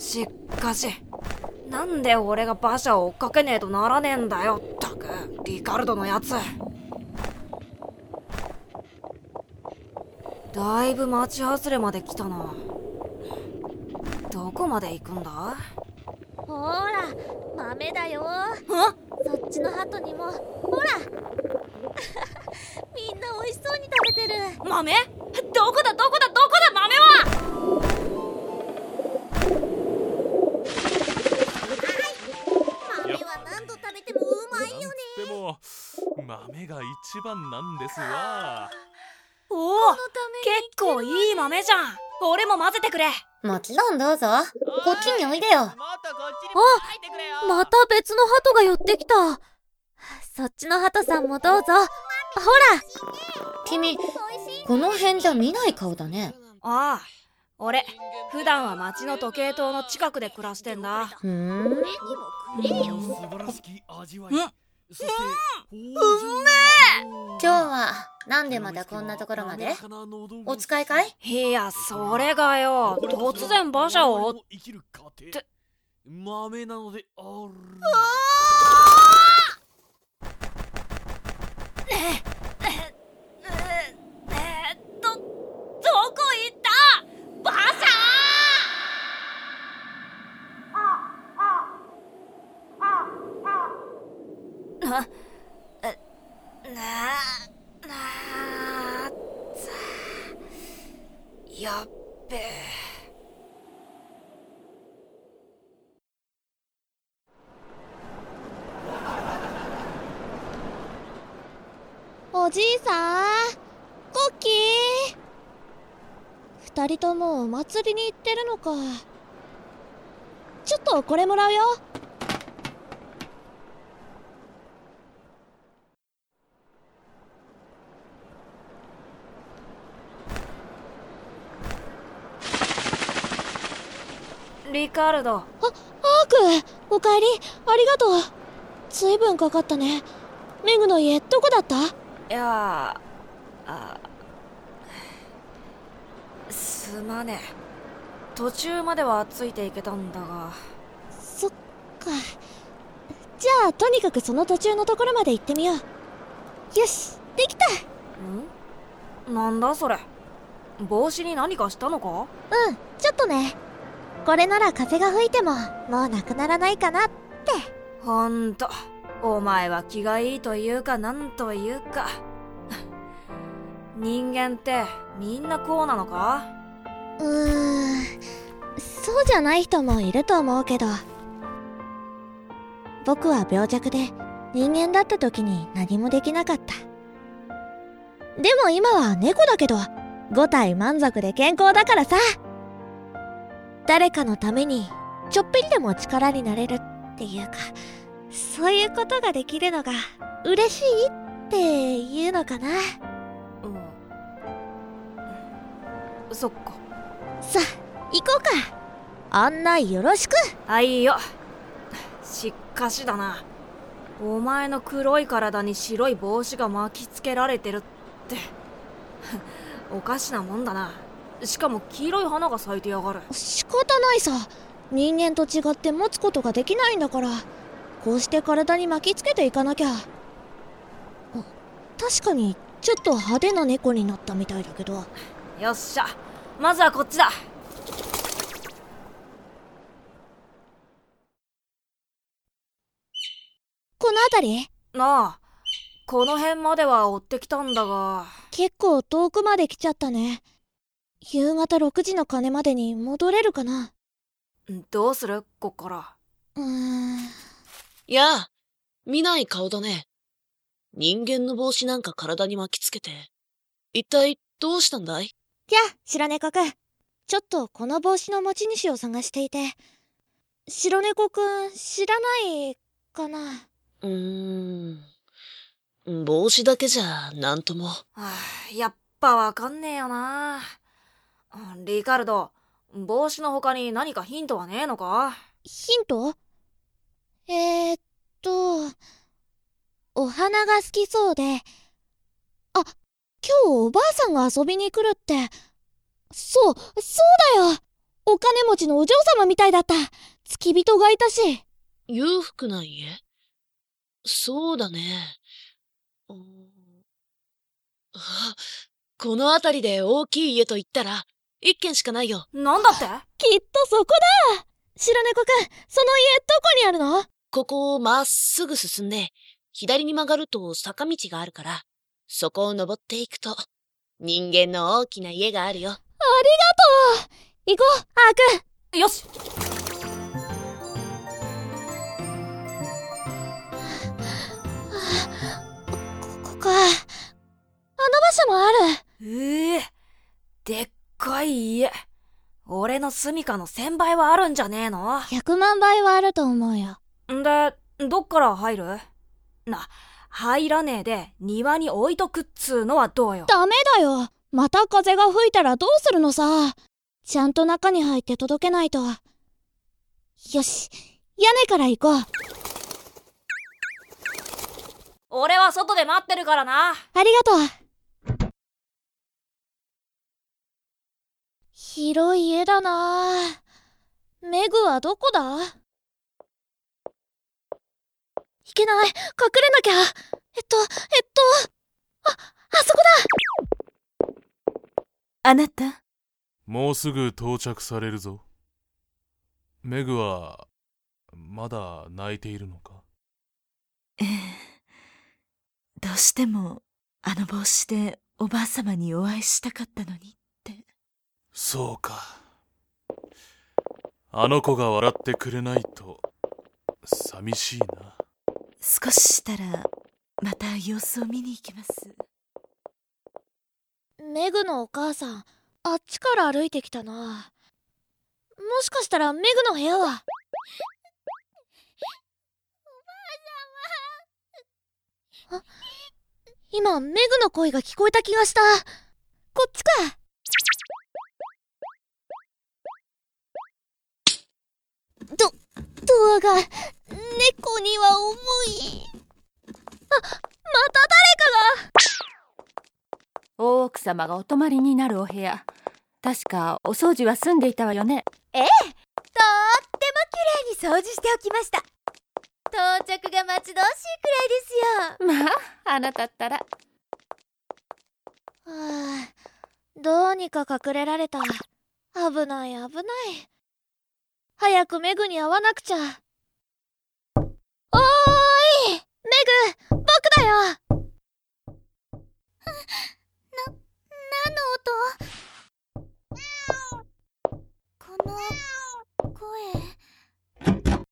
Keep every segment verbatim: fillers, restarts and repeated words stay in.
しっかし、なんで俺が馬車を追っかけねえとならねえんだよ、ったく、リカルドのやつ。だいぶ町外れまで来たな。どこまで行くんだ？ ほら、豆だよ。 あ？ そっちの鳩にも、ほらみんな美味しそうに食べてる。 豆？どこだどこだどこだ豆は！ 豆は何度食べてもうまいよね。 でも豆が一番なんですわ。 おお、結構いい豆じゃん。俺も混ぜてくれ。 もちろんどうぞ。こっちにおいでよ。 あ、また別の鳩が寄ってきた。そっちの鳩さんもどうぞ。ほら、 君、この辺じゃ見ない顔だね。 ああ、俺普段は町の時計塔の近くで暮らしてんだ。 ふーん。 素晴らしき味わい。そしてう今日はなんでまたこんなところまで？お使いかい？ いや、それがよ、突然馬車を追って。 豆なのである。 ええええどどこ行った馬車！なえななやっべえ。 おじいさん、コッキー。二人ともお祭りに行ってるのか。ちょっとこれもらうよ。 リカルド。 あ、アーク、おかえり。ありがとう。ずいぶんかかったね。メグの家どこだった？ いやあ、すまねえ。途中まではついていけたんだが。 そっか。じゃあとにかくその途中のところまで行ってみよう。よし、できた。 ん？なんだそれ。帽子に何かしたのか？ うん、ちょっとね。これなら風が吹いてももうなくならないかなって。 ほんと、お前は気がいいというかなんというか人間ってみんなこうなのか？ うーん、そうじゃない人もいると思うけど、僕は病弱で人間だった時に何もできなかった。でも今は猫だけどご体満足で健康だからさ。誰かのためにちょっぴりでも力になれるっていうか、そういうことができるのが嬉しいっていうのかな。 うん、そっか。 さあ行こうか。案内よろしく。 あ、いいよ。しっかしだな、お前の黒い体に白い帽子が巻きつけられてるっておかしなもんだな。しかも黄色い花が咲いてやがる。 仕方ないさ。人間と違って持つことができないんだから、こうして体に巻きつけていかなきゃ。確かにちょっと派手な猫になったみたいだけど。 よっしゃ、まずはこっちだ。 この辺り？ なあ、この辺までは追ってきたんだが。 結構遠くまで来ちゃったね。夕方ろくじの鐘までに戻れるかな。 どうする？こっから。 うーん。 やあ、見ない顔だね。人間の帽子なんか体に巻きつけて、一体どうしたんだい？ やあ、白猫くん。ちょっとこの帽子の持ち主を探していて。白猫くん、知らないかな？ うーん。帽子だけじゃなんとも。 はあ、やっぱわかんねえよな。リカルド、帽子の他に何かヒントはねえのか？ ヒント？えーっと、お花が好きそうで、あ、今日おばあさんが遊びに来るって。そう、そうだよ。 お金持ちのお嬢様みたいだった。付き人がいたし。 裕福な家？そうだね。うん、あ、この辺りで大きい家と言ったら一軒しかないよ。 なんだって？ きっとそこだ。白猫くん、その家どこにあるの？ ここをまっすぐ進んで左に曲がると坂道があるから、そこを登っていくと人間の大きな家があるよ。ありがとう。行こう、アーク。 よし。 ここか。あの場所もある。 ええー、でっかい家。俺の住処の千倍はあるんじゃねえの？ ひゃくまんばいはあると思うよ。 んで、どっから入る？な、入らねえで庭に置いとくっつうのはどうよ？ ダメだよ。また風が吹いたらどうするのさ。ちゃんと中に入って届けないと。よし、屋根から行こう。 俺は外で待ってるからな。 ありがとう。広い家だな。メグはどこだ？いけない。隠れなきゃ。えっと、えっと、あ、あそこだ。 あなた。 もうすぐ到着されるぞ。メグはまだ泣いているのか？ ええ、どうしてもあの帽子でおばあ様にお会いしたかったのにって。 そうか。あの子が笑ってくれないと寂しいな。 少ししたらまた様子を見に行きます。 メグのお母さん、あっちから歩いてきたな。もしかしたらメグの部屋は。おばあ様。あ、今メグの声が聞こえた気がした。こっちか。ど、ドアが猫には重い。あ、また誰かが。 大奥様がお泊まりになるお部屋、確かお掃除は済んでいたわよね。 ええ、とってもきれいに掃除しておきました。到着が待ち遠しいくらいですよ。 まあ、あなたったら。 はあ、どうにか隠れられた。危ない危ない。早くメグに会わなくちゃ。おーい、メグ、僕だよ。 何の音？この声。あ、私のお帽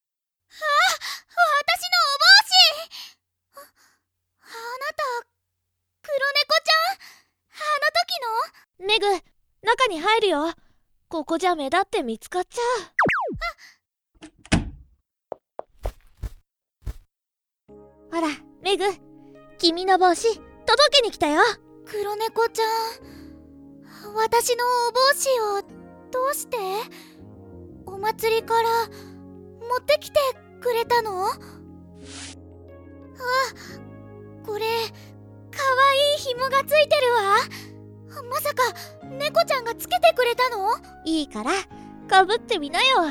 子！あ、あなた、黒猫ちゃん？あの時の？ メグ、中に入るよ。ここじゃ目立って見つかっちゃう。ほら、メグ、君の帽子届けに来たよ。 黒猫ちゃん、私のお帽子をどうして？お祭りから持ってきてくれたの？あ、これかわいい紐がついてるわ。まさか猫ちゃんがつけてくれたの？ いいからかぶってみなよ。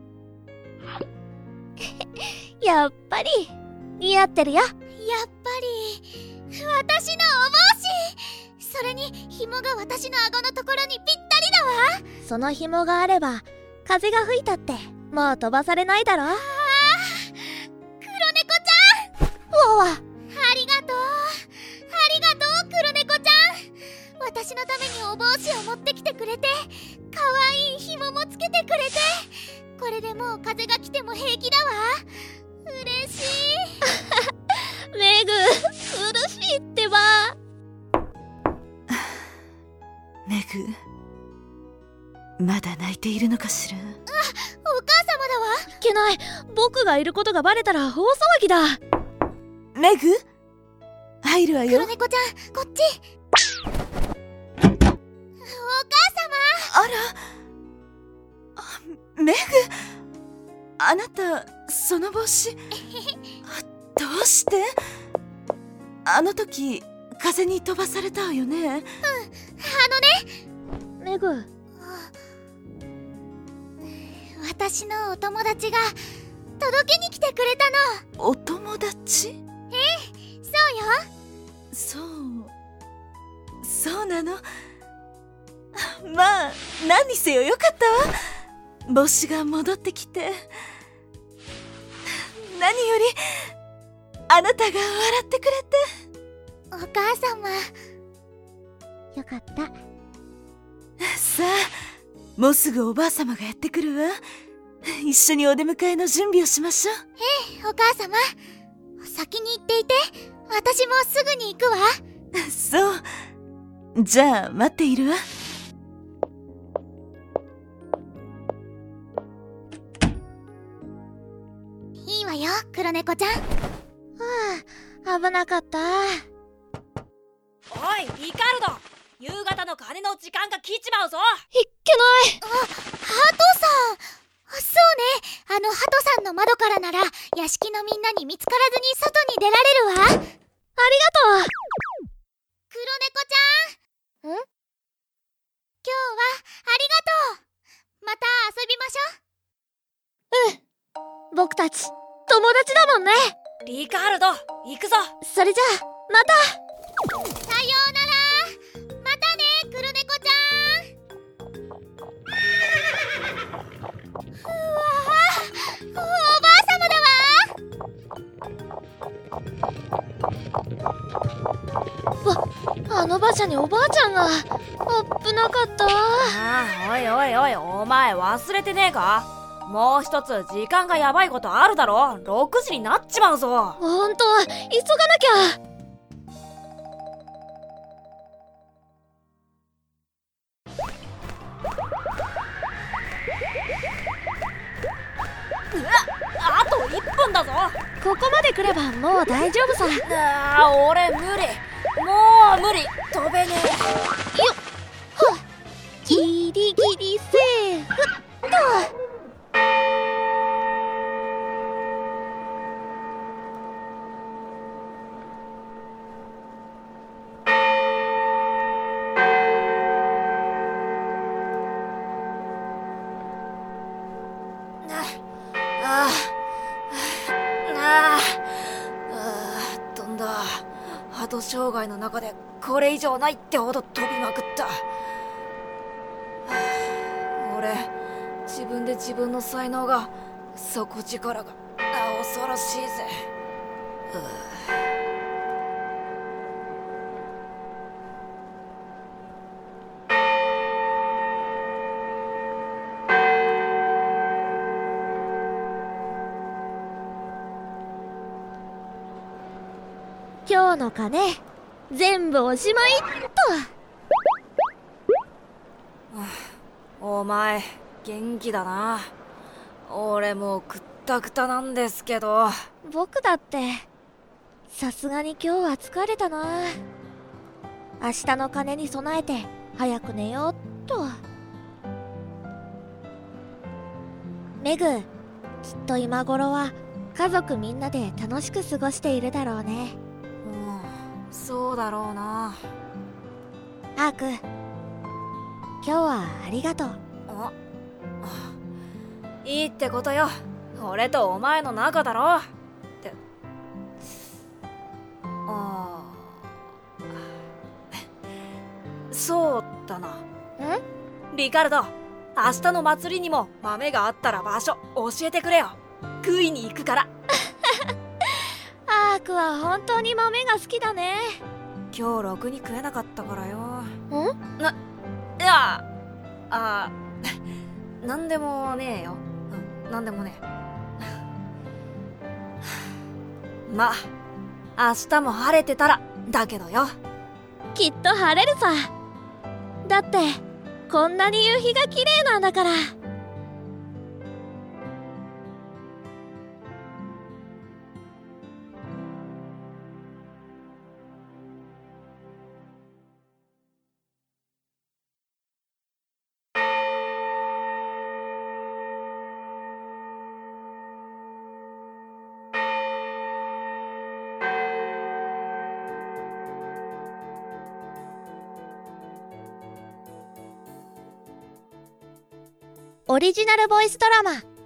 やっぱり似合ってるよ。 やっぱり私のお帽子。それに紐が私の顎のところにぴったりだわ。 その紐があれば風が吹いたってもう飛ばされないだろ。あー、 黒猫ちゃん。 おわ、 ありがとう、ありがとう黒猫ちゃん。私のためにお帽子を持ってきてくれて、かわいい紐もつけてくれて、これでもう風が来ても平気だわ。嬉しい。 メグ、うるしいってば。 メグ、まだ泣いているのかしら。あ、 お母様だわ。 いけない、僕がいることがバレたら大騒ぎだ。 メグ、入るわよ。 黒猫ちゃん、こっち。お母様。 あら、あ、メグ、あなたその帽子どうして？あの時風に飛ばされたわよね。うん、 あのね、 メグ、 私のお友達が届けに来てくれたの。 お友達？ ええ、そうよ。 そうそうなの。まあ何にせよよかったわ、帽子が戻ってきて。何よりあなたが笑ってくれて。 お母様、 よかった。 さあ、もうすぐおばあ様がやってくるわ。一緒にお出迎えの準備をしましょう。 ええ、お母様、先に行っていて、私もすぐに行くわ。 そう、じゃあ待っているわ。 いいわよ、黒猫ちゃん。はあ、危なかった。 おいリカルド、夕方の鐘の時間が来ちまうぞ。 いっけない。 あ、ハトさん。そうね、あのハトさんの窓からなら屋敷のみんなに見つからずに外に出られるわ。ありがとう。黒猫ちゃん。ん？今日はありがとう。また遊びましょう。 うん、僕たち友達だもんね。 リカルド、行くぞ。 それじゃあまた。 さようなら。またね、黒猫ちゃん。うわぁ、おばあ様だわ。 わ、あの馬車におばあちゃんが。危なかった。 ああ、おいおいおい、お前忘れてねえか？もう一つ時間がやばいことあるだろ。ろくじになっちまうぞ。 ほんと、急がなきゃ。 あといっぷんだぞ。 ここまで来ればもう大丈夫さ。 ああ、俺無理、もう無理、飛べねえ。 よっ、はっ、ギリギリセーフっと。 鳩生涯の中でこれ以上ないってほど飛びまくった。俺、自分で自分の才能が、底力が恐ろしいぜ。 今日の鐘全部おしまいっと。お前元気だな。俺もうくったくたなんですけど。 僕だってさすがに今日は疲れたな。明日の鐘に備えて早く寝ようっと。メグ、きっと今頃は家族みんなで楽しく過ごしているだろうね。 そうだろうな。 アーク、今日はありがとう。 あ、いいってことよ。俺とお前の仲だろって。ああ、そうだな。ん？リカルド、明日の祭りにも豆があったら場所教えてくれよ。食いに行くから。 アークは本当に豆が好きだね。 今日ろくに食えなかったからよ。 ん？ な、いや、あ、なんでもねえよ。うん、なんでもねえ。ま、明日も晴れてたらだけどよ。 きっと晴れるさ。だってこんなに夕日が綺麗なんだから。オリジナルボイスドラマ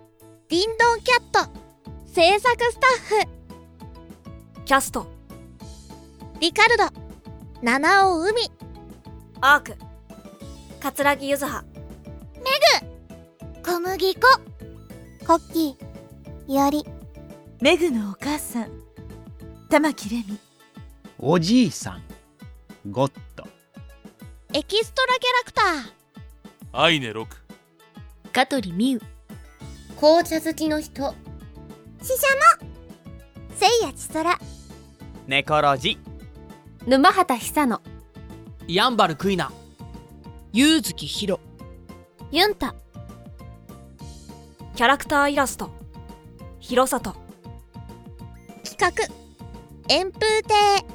ディンドンキャット制作スタッフキャストリカルド七尾海アーク桂木ゆずは小麦粉コッキーよりメグのお母さん玉木レミ。 おじいさんゴッド。 エキストラキャラクターアイネロク香取美優。 紅茶好きの人ししゃもせいやちそらネコロジ沼畑久野。 ヤンバルクイナゆうずきひろ。 ユンタキャラクターイラスト広里企画炎風亭